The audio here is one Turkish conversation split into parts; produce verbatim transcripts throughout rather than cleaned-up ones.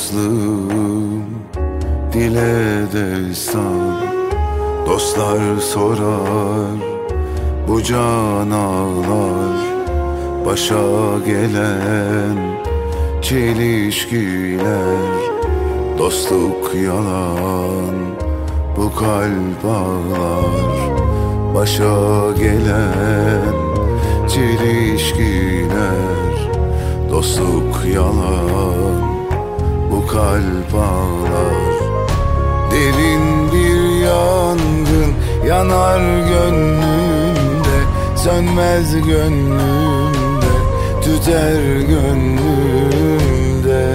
dostluğum dile destan. Dostlar sorar, bu can ağlar, başa gelen çelişkiler. Dostluk yalan, bu kalp ağlar, başa gelen çelişkiler. Dostluk yalan, bu kalp ağlar. Derin bir yangın yanar gönlümde, sönmez gönlümde, tüter gönlümde.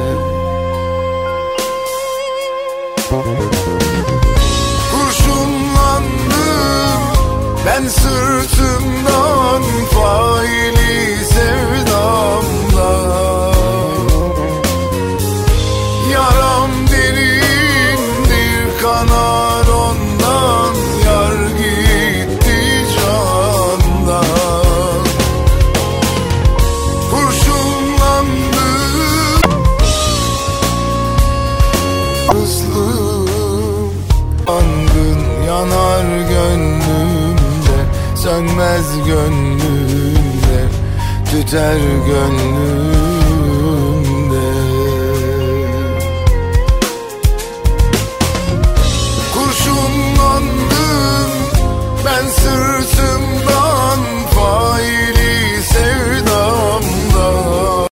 Kurşunlandım ben sırtımdan, faili sevdamdan. Yaram derindir, kanar ondan, yar gitti candan. Kurşunlandım ıslım, yangın yanar gönlümde, sönmez gönlümde, tüter gönlümde. Kurşunlandım ben sırtımdan,